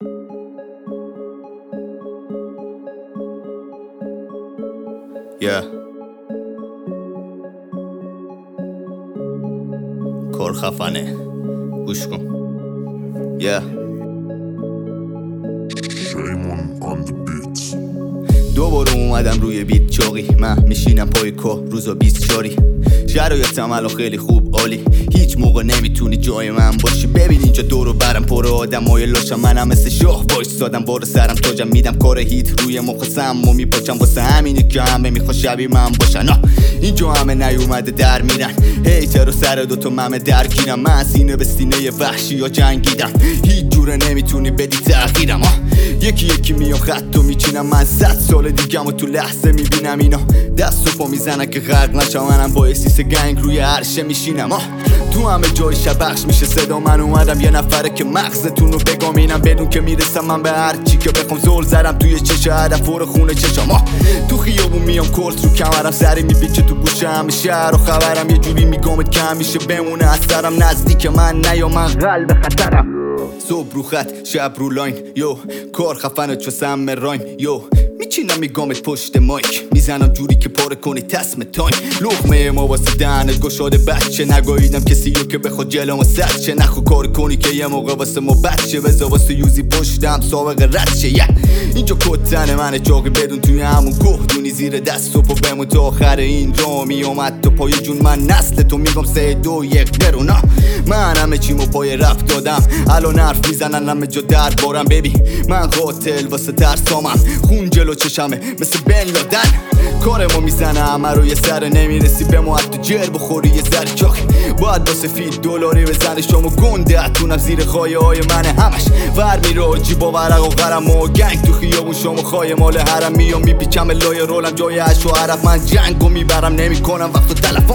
کار خفنه گوش کن. دوباره اومدم روی بیت چاقی، من میشینم پای کار روزا 24. شرایطم الان خیلی خوب عالی، هیچ موقع نمیتونی جای من باشی. ببین اینجا دورو برم پر آدمای لاشم، منم مثل شاه وایسادم بار سرم تاجم، میدم کار هیت روی مخ سمو میپاچم، واسه همینه که همه میخوا شبیه من باشن. اینجا همه نیومده در میرن، هیتر و سر دوتا ممه درگیرم، من سینه به سینه وحشی یا جنگیدم، هیچ جوره نمیتونی بدی تغییرم. یکی یکی میام خطو میچینم، من 100 سال دیگم و تو لحظه میبینم اینا دست و پا میزنن که غرق نشم، منم با اسیس گنگ روی عرشه میشینم. تو همه جای شب بخش میشه صدا، من اومدم یه نفره که مغزتون رو بگامینم، بدون که میرسم من به هر چی که بخوام. زل زدم توی چشه هدف و خونه چشم، تو خیابون میام کورس رو کمرم، سری میپیچه تو گوشه همه شهر و خبرم، یه جوری میگامت که همیشه بمونه از سرم، نزدیک من نیا من قلب خطرم. صبح رو خط شب رو لاین، یو کار خفنه چو سم رایم، یو میچینم میگامت پشت مایک، میزنم جوری که پاره کنی تسم تایم. لقمه ما واسه دهنت گشاده بچه، نگاهیدم کسی رو که بخواد جلوم سد چه، نخو کار کنی که یه موقع واسه ما بچه، بزا واسه یوزی پشتم سابقه رد شه. اینجا کتن منه چاقی بدون توی همون گهدونی، زیر دست و پا بمون تا آخر این را میامد تو پای جون من، نسل تو میگم 3 2 1 درونا، من همه چیمو پای رفت دادم، الان حرف میزنن همه جا دربارم. ببین من قاتل واسه ترسامم، خون جلو چشمه مثل بن لادن، کارمو میزنه همه رو یه سر، نمیرسی به ما حتی جر بخوری یه ذره چاک، باید با سفید دلاری بزنی شما گنده اتونم زیر خایه های منه، همش ور میره آجی با ورق و قرم و گنگ، تو خیابون شما خایه مال حرم، میام میپیچم لای رولم جای عش و عرف، من جنگو میبرم نمیکنم وقت و تلفن.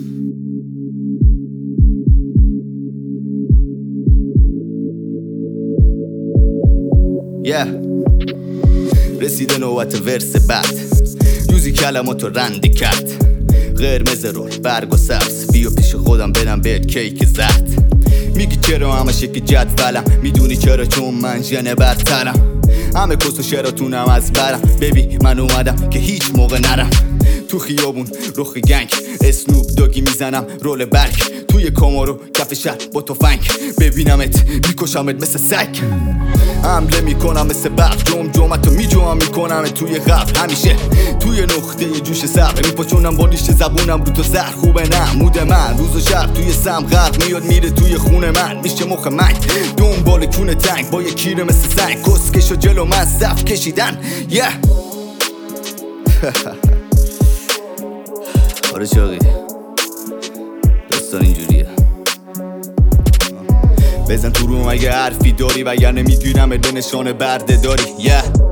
رسیده نوبت ورس بعد، یوزی کلماتو رندی کرد، قرمز رول برگ و سبز، بیا پیش خودم بدم بهت کیک زرد. میگی چرا همش یکی جدولم، میدونی چرا؟ چون من ژن برترم، همه کس و شراتونم از برم. ببین من اومدم که هیچ موقع نرم، تو خیابون رخ گنگ اسنوپ داگی میزنم رول برگ، توی کامارو کف شهر با تفنگ، ببینمت میکشمت مثل سگ، حمله میکنم مثل برق، جمعتو میجوام میکنم توی قبر، همیشه توی نقطه جوش سر میپاچونم با ریش زبونم رو تو زهر. خوبه نه مود من روز و شب توی سم غرق میاد میره توی خونه من، میشه مخ من دنبال کونه تنگ با یه کیره مثل سنگ، کسکشو جلو من صف کشیدن. آره چاقی داستان اینجوریه، بزن تو روم اگه حرفی داری وگرنه میگیرم به نشانه برده داری.